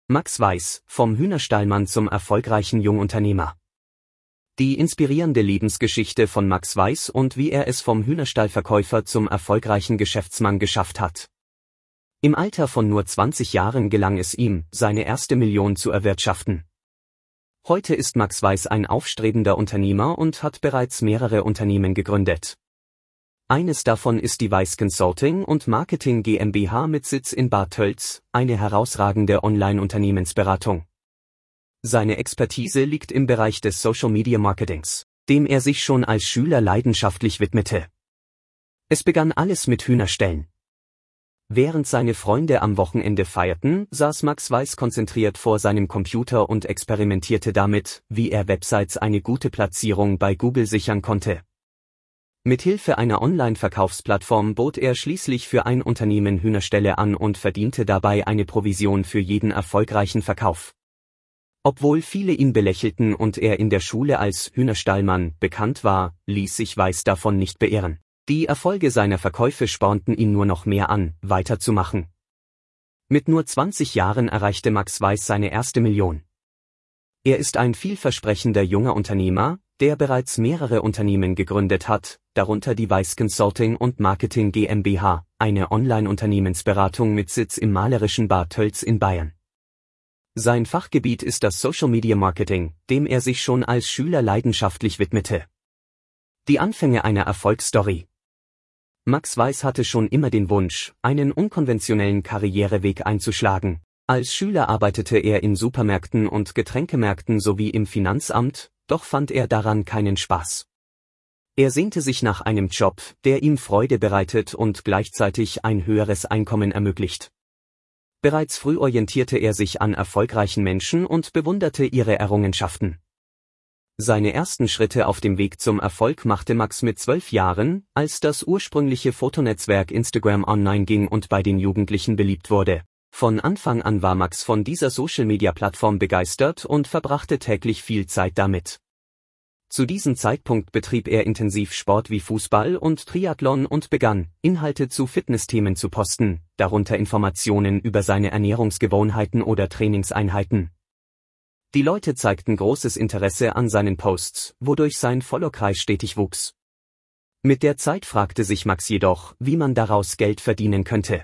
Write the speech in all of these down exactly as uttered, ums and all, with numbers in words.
Max Weiß, vom Hühnerstallmann zum erfolgreichen Jungunternehmer. Die inspirierende Lebensgeschichte von Max Weiß und wie er es vom Hühnerstallverkäufer zum erfolgreichen Geschäftsmann geschafft hat. Im Alter von nur zwanzig Jahren gelang es ihm, seine erste Million zu erwirtschaften. Heute ist Max Weiß ein aufstrebender Unternehmer und hat bereits mehrere Unternehmen gegründet. Eines davon ist die Weiß Consulting und Marketing GmbH mit Sitz in Bad Tölz, eine herausragende Online-Unternehmensberatung. Seine Expertise liegt im Bereich des Social Media Marketings, dem er sich schon als Schüler leidenschaftlich widmete. Es begann alles mit Hühnerstellen. Während seine Freunde am Wochenende feierten, saß Max Weiß konzentriert vor seinem Computer und experimentierte damit, wie er Websites eine gute Platzierung bei Google sichern konnte. Mithilfe einer Online-Verkaufsplattform bot er schließlich für ein Unternehmen Hühnerställe an und verdiente dabei eine Provision für jeden erfolgreichen Verkauf. Obwohl viele ihn belächelten und er in der Schule als Hühnerstallmann bekannt war, ließ sich Weiß davon nicht beirren. Die Erfolge seiner Verkäufe spornten ihn nur noch mehr an, weiterzumachen. Mit nur zwanzig Jahren erreichte Max Weiß seine erste Million. Er ist ein vielversprechender junger Unternehmer, der bereits mehrere Unternehmen gegründet hat, darunter die Weiß Consulting und Marketing GmbH, eine Online-Unternehmensberatung mit Sitz im malerischen Bad Tölz in Bayern. Sein Fachgebiet ist das Social Media Marketing, dem er sich schon als Schüler leidenschaftlich widmete. Die Anfänge einer Erfolgsstory. Max Weiß hatte schon immer den Wunsch, einen unkonventionellen Karriereweg einzuschlagen. Als Schüler arbeitete er in Supermärkten und Getränkemärkten sowie im Finanzamt, doch fand er daran keinen Spaß. Er sehnte sich nach einem Job, der ihm Freude bereitet und gleichzeitig ein höheres Einkommen ermöglicht. Bereits früh orientierte er sich an erfolgreichen Menschen und bewunderte ihre Errungenschaften. Seine ersten Schritte auf dem Weg zum Erfolg machte Max mit zwölf Jahren, als das ursprüngliche Fotonetzwerk Instagram online ging und bei den Jugendlichen beliebt wurde. Von Anfang an war Max von dieser Social-Media-Plattform begeistert und verbrachte täglich viel Zeit damit. Zu diesem Zeitpunkt betrieb er intensiv Sport wie Fußball und Triathlon und begann, Inhalte zu Fitnessthemen zu posten, darunter Informationen über seine Ernährungsgewohnheiten oder Trainingseinheiten. Die Leute zeigten großes Interesse an seinen Posts, wodurch sein Followerkreis stetig wuchs. Mit der Zeit fragte sich Max jedoch, wie man daraus Geld verdienen könnte.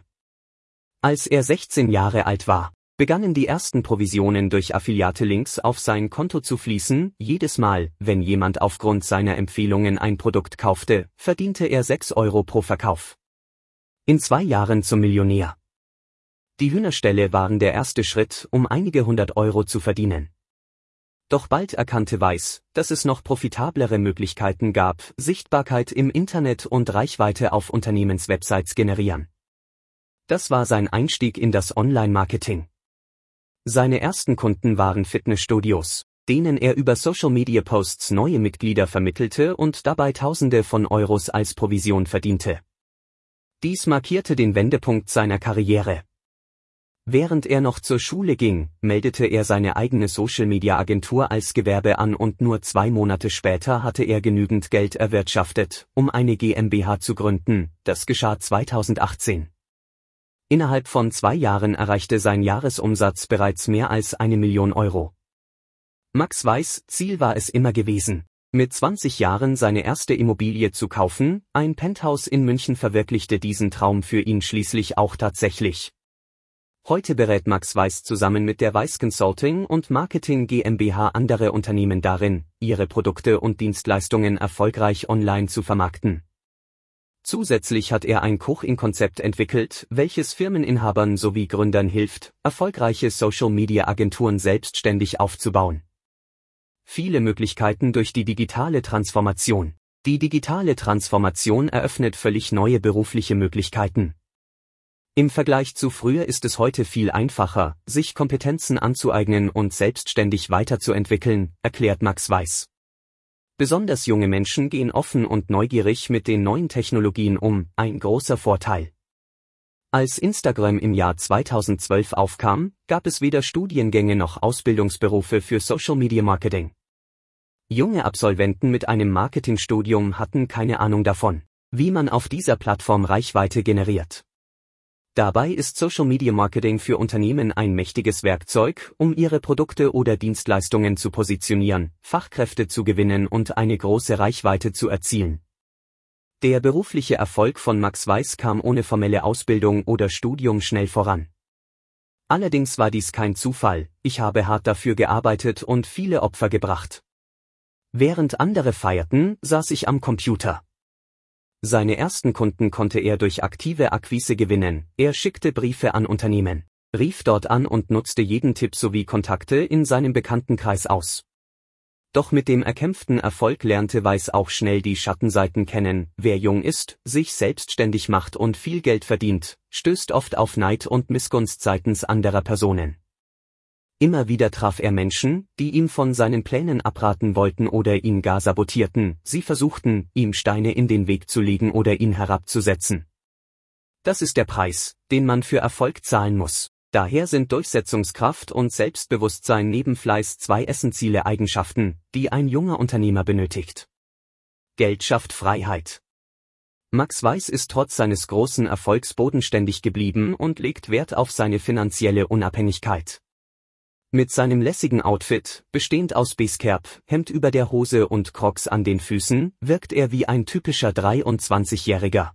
Als er sechzehn Jahre alt war, begannen die ersten Provisionen durch Affiliate-Links auf sein Konto zu fließen. Jedes Mal, wenn jemand aufgrund seiner Empfehlungen ein Produkt kaufte, verdiente er sechs Euro pro Verkauf. In zwei Jahren zum Millionär. Die Hühnerställe waren der erste Schritt, um einige hundert Euro zu verdienen. Doch bald erkannte Weiß, dass es noch profitablere Möglichkeiten gab, Sichtbarkeit im Internet und Reichweite auf Unternehmenswebsites generieren. Das war sein Einstieg in das Online-Marketing. Seine ersten Kunden waren Fitnessstudios, denen er über Social-Media-Posts neue Mitglieder vermittelte und dabei Tausende von Euros als Provision verdiente. Dies markierte den Wendepunkt seiner Karriere. Während er noch zur Schule ging, meldete er seine eigene Social-Media-Agentur als Gewerbe an und nur zwei Monate später hatte er genügend Geld erwirtschaftet, um eine GmbH zu gründen. Das geschah zweitausendachtzehn. Innerhalb von zwei Jahren erreichte sein Jahresumsatz bereits mehr als eine Million Euro. Max Weiß' Ziel war es immer gewesen, mit zwanzig Jahren seine erste Immobilie zu kaufen. Ein Penthouse in München verwirklichte diesen Traum für ihn schließlich auch tatsächlich. Heute berät Max Weiß zusammen mit der Weiß Consulting und Marketing GmbH andere Unternehmen darin, ihre Produkte und Dienstleistungen erfolgreich online zu vermarkten. Zusätzlich hat er ein Coaching-Konzept entwickelt, welches Firmeninhabern sowie Gründern hilft, erfolgreiche Social-Media-Agenturen selbstständig aufzubauen. Viele Möglichkeiten durch die digitale Transformation. Die digitale Transformation eröffnet völlig neue berufliche Möglichkeiten. Im Vergleich zu früher ist es heute viel einfacher, sich Kompetenzen anzueignen und selbstständig weiterzuentwickeln, erklärt Max Weiß. Besonders junge Menschen gehen offen und neugierig mit den neuen Technologien um, ein großer Vorteil. Als Instagram im Jahr zweitausendzwölf aufkam, gab es weder Studiengänge noch Ausbildungsberufe für Social Media Marketing. Junge Absolventen mit einem Marketingstudium hatten keine Ahnung davon, wie man auf dieser Plattform Reichweite generiert. Dabei ist Social Media Marketing für Unternehmen ein mächtiges Werkzeug, um ihre Produkte oder Dienstleistungen zu positionieren, Fachkräfte zu gewinnen und eine große Reichweite zu erzielen. Der berufliche Erfolg von Max Weiß kam ohne formelle Ausbildung oder Studium schnell voran. Allerdings war dies kein Zufall, ich habe hart dafür gearbeitet und viele Opfer gebracht. Während andere feierten, saß ich am Computer. Seine ersten Kunden konnte er durch aktive Akquise gewinnen, er schickte Briefe an Unternehmen, rief dort an und nutzte jeden Tipp sowie Kontakte in seinem Bekanntenkreis aus. Doch mit dem erkämpften Erfolg lernte Weiß auch schnell die Schattenseiten kennen. Wer jung ist, sich selbstständig macht und viel Geld verdient, stößt oft auf Neid und Missgunst seitens anderer Personen. Immer wieder traf er Menschen, die ihm von seinen Plänen abraten wollten oder ihn gar sabotierten, sie versuchten, ihm Steine in den Weg zu legen oder ihn herabzusetzen. Das ist der Preis, den man für Erfolg zahlen muss. Daher sind Durchsetzungskraft und Selbstbewusstsein neben Fleiß zwei essentielle Eigenschaften, die ein junger Unternehmer benötigt. Geld schafft Freiheit. Max Weiß ist trotz seines großen Erfolgs bodenständig geblieben und legt Wert auf seine finanzielle Unabhängigkeit. Mit seinem lässigen Outfit, bestehend aus Basecap, Hemd über der Hose und Crocs an den Füßen, wirkt er wie ein typischer dreiundzwanzigjähriger.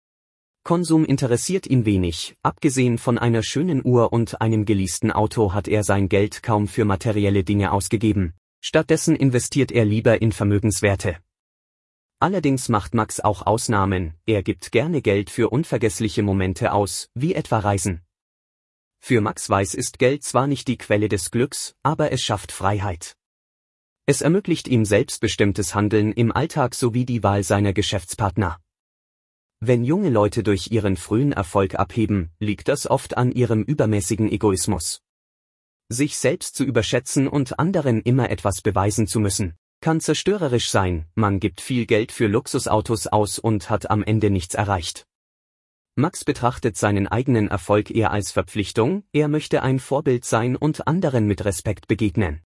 Konsum interessiert ihn wenig, abgesehen von einer schönen Uhr und einem geleasten Auto hat er sein Geld kaum für materielle Dinge ausgegeben. Stattdessen investiert er lieber in Vermögenswerte. Allerdings macht Max auch Ausnahmen, er gibt gerne Geld für unvergessliche Momente aus, wie etwa Reisen. Für Max Weiß ist Geld zwar nicht die Quelle des Glücks, aber es schafft Freiheit. Es ermöglicht ihm selbstbestimmtes Handeln im Alltag sowie die Wahl seiner Geschäftspartner. Wenn junge Leute durch ihren frühen Erfolg abheben, liegt das oft an ihrem übermäßigen Egoismus. Sich selbst zu überschätzen und anderen immer etwas beweisen zu müssen, kann zerstörerisch sein, man gibt viel Geld für Luxusautos aus und hat am Ende nichts erreicht. Max betrachtet seinen eigenen Erfolg eher als Verpflichtung, er möchte ein Vorbild sein und anderen mit Respekt begegnen.